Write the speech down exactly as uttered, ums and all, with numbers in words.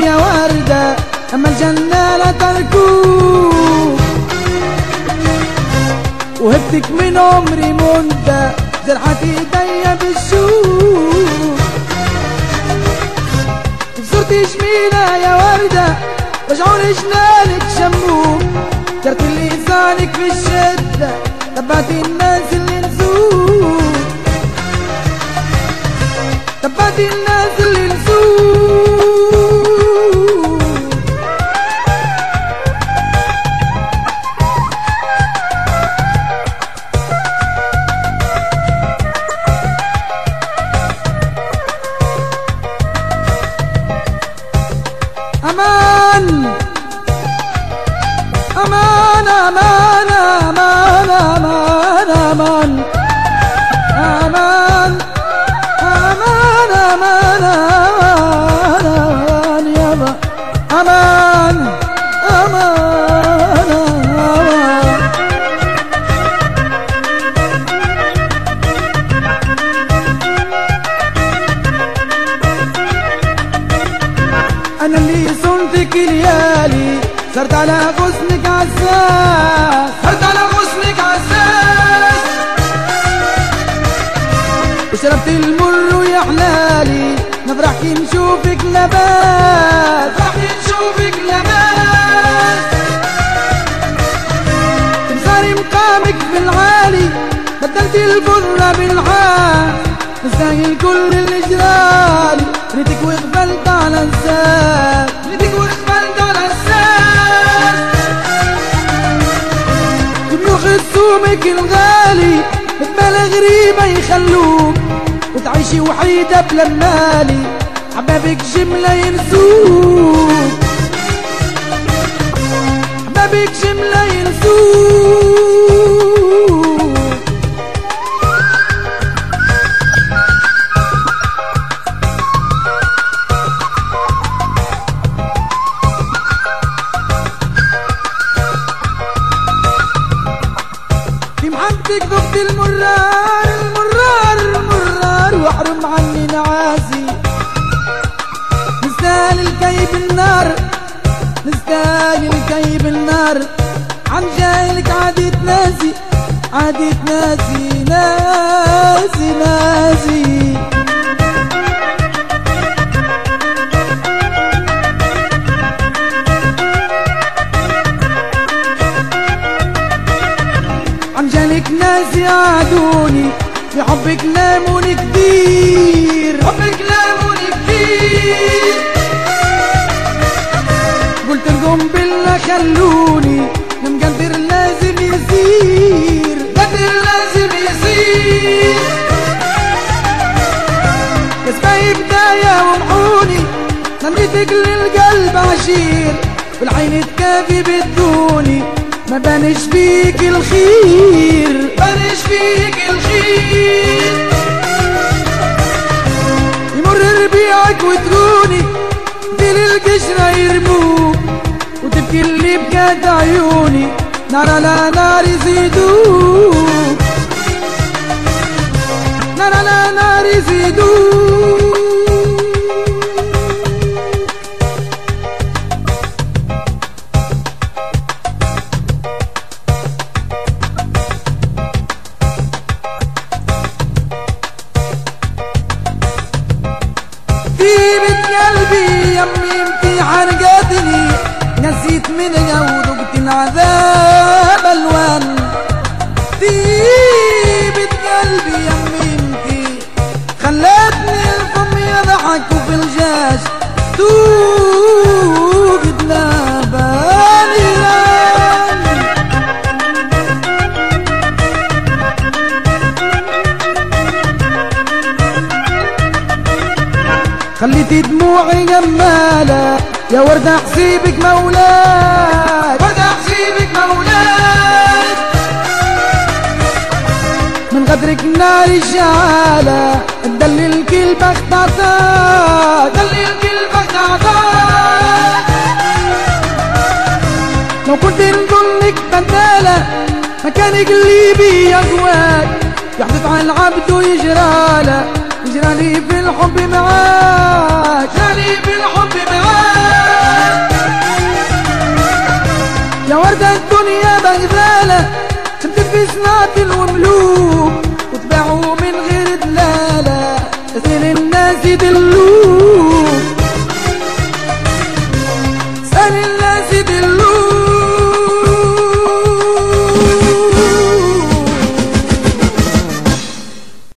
يا وردة أما الجنة لا تركوك، وهبتك من عمري مدة جرحت ايديا بالشوك. صرتي جميلة يا وردة رجعوني جنانك شموك، جرت لسانك في الشدة تبعتي الناس اللي نسوك، تبعتي الناس اللي نسوك. أمان أمان أمان أمان أمان أمان أمان أمان أمان أمان يابا أمان أمان أمان. أنا اللي صنتك ليالي صرت على غصنك عساس، صرت على غصنك عساس، وشربت المر ويا حلالي نفرح كي نشوفك لباس، نفرح كي نشوفك لباس. تمساري مقامك في العالي بدلتي البرة بالعاس، نستاهل كل الإجرالي ريتك وقبلت على الزاد، ريتك وقبلت على الزاد. جميوخ السومك الغالي بتبالغ غريبة يخلوك، وتعيشي وحيدة بلا مالي حبابك جملة ينسوك، حبابك جملة ينسوك. محبتك ضد المرار المرار المرار واحرم عني نعاسي، نستاهل الكيب النار نستاهل الكيب النار. عن جاهلك عادي تناسي عادي تناسي ناسي ناسي. عن جالك ناس يعادوني بحبك لاموني كتير، حبك لاموني كتير. قلت لهم بالله خلوني المقدر لازم يصير، قدر لازم يصير. كسباي بداية ومحوني نمرتك للقلب عشير، والعين تكافي بدوني ما بانش فيك الخير، بانش فيك الخير. يمر ربيعك وتغوني في القشرة يرموك، وتبكي اللي بكات عيوني نار على نار يزيدوك، نار على نار يزيدوك. طيبة قلبي يمي انتي حرقتني، نسيت منها وذقت العذاب الوان. طيبة قلبي يمي انتي خلتني الفم يضحك وفي الجاش توقد لبالي ران. خليتي دموعي جمالة يا وردة حسيبك مولاك، وردة حسيبك مولاك. من غدرك ناري شعالة تدلل كل بخت عطاك، تدلل كل بخت عطاك. لو كنت نقولك بدالة مكان قلبي يقواك، يحدث على العبد ويجراله جرالي في الحب معاك، جرالي في الحب معاك. يا وردة الدنيا بغزالة شمت في سناتل وملوك، وتباعوا من غير دلالة تسيل الناس يدلوك.